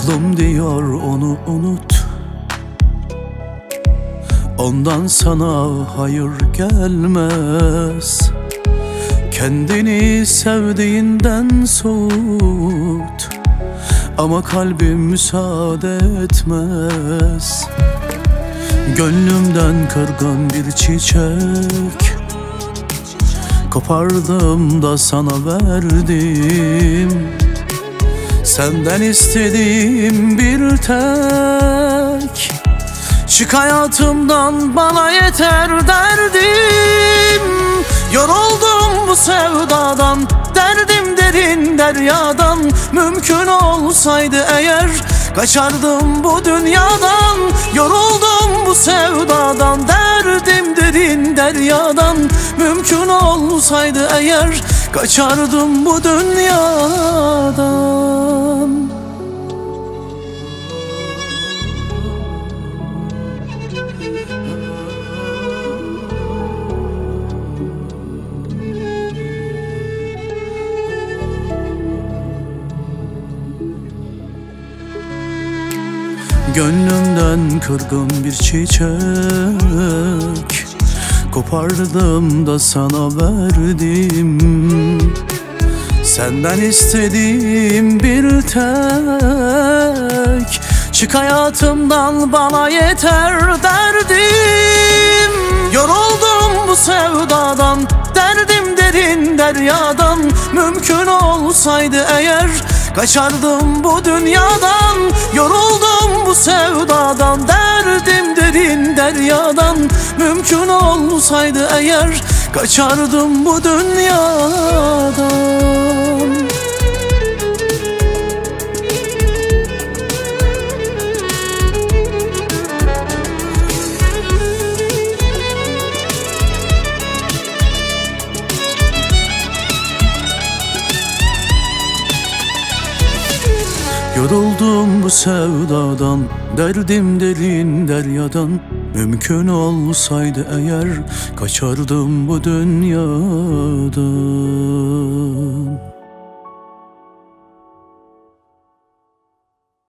Aklım diyor onu unut, ondan sana hayır gelmez. Kendini sevdiğinden soğut, ama kalbim müsaade etmez. Gönlümden kırgın bir çiçek kopardım da sana verdim. Senden istediğim bir tek, çık hayatımdan bana yeter derdim. Yoruldum bu sevdadan, derdim derin deryadan. Mümkün olsaydı eğer kaçardım bu dünyadan. Yoruldum bu sevdadan, derdim derin deryadan. Mümkün olsaydı eğer kaçardım bu dünyadan. Gönlümden kırgın bir çiçek kopardım da sana verdim. Senden istediğim bir tek, çık hayatımdan bana yeter derdim. Yoruldum bu sevdadan, derdim derin deryadan. Mümkün olsaydı eğer kaçardım bu dünyadan. Yoruldum bu sevdadan, derdim derin deryadan. Mümkün olsaydı eğer kaçardım bu dünyadan. Yoruldum bu sevdadan, derdim derin deryadan. Mümkün olsaydı eğer kaçardım bu dünyadan.